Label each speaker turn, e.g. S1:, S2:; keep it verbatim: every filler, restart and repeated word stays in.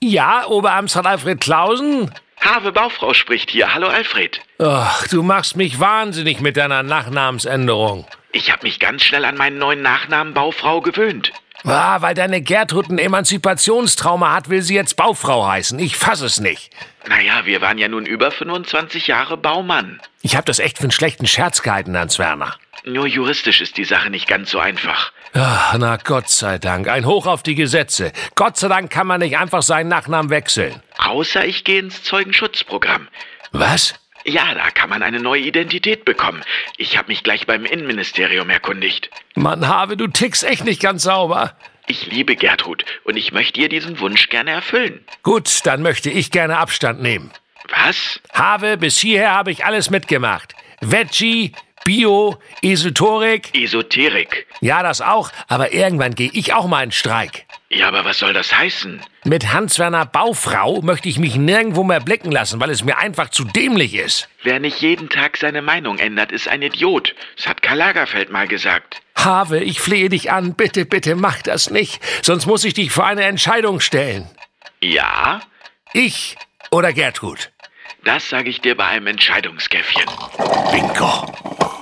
S1: Ja, Oberamtsrat Alfred Clausen?
S2: Have Baufrau spricht hier. Hallo Alfred.
S1: Ach, du machst mich wahnsinnig mit deiner Nachnamensänderung.
S2: Ich habe mich ganz schnell an meinen neuen Nachnamen Baufrau gewöhnt.
S1: Ah, weil deine Gertrud ein Emanzipationstrauma hat, will sie jetzt Baufrau heißen. Ich fass es nicht.
S2: Naja, wir waren ja nun über fünfundzwanzig Jahre Baumann.
S1: Ich hab das echt für einen schlechten Scherz gehalten, Hans Werner.
S2: Nur juristisch ist die Sache nicht ganz so einfach.
S1: Ach, na Gott sei Dank. Ein Hoch auf die Gesetze. Gott sei Dank kann man nicht einfach seinen Nachnamen wechseln.
S2: Außer ich gehe ins Zeugenschutzprogramm.
S1: Was?
S2: Ja, da kann man eine neue Identität bekommen. Ich habe mich gleich beim Innenministerium erkundigt.
S1: Mann, Have, du tickst echt nicht ganz sauber.
S2: Ich liebe Gertrud und ich möchte ihr diesen Wunsch gerne erfüllen.
S1: Gut, dann möchte ich gerne Abstand nehmen.
S2: Was?
S1: Have, bis hierher habe ich alles mitgemacht. Veggie, Bio, Esoterik.
S2: Esoterik.
S1: Ja, das auch, aber irgendwann gehe ich auch mal in Streik.
S2: Ja, aber was soll das heißen?
S1: Mit Hans-Werner Baufrau möchte ich mich nirgendwo mehr blicken lassen, weil es mir einfach zu dämlich ist.
S2: Wer nicht jeden Tag seine Meinung ändert, ist ein Idiot. Das hat Karl Lagerfeld mal gesagt.
S1: Have, ich flehe dich an, bitte, bitte mach das nicht, sonst muss ich dich vor eine Entscheidung stellen.
S2: Ja?
S1: Ich oder Gertrud?
S2: Das sage ich dir bei einem Entscheidungskäffchen.
S1: Bingo.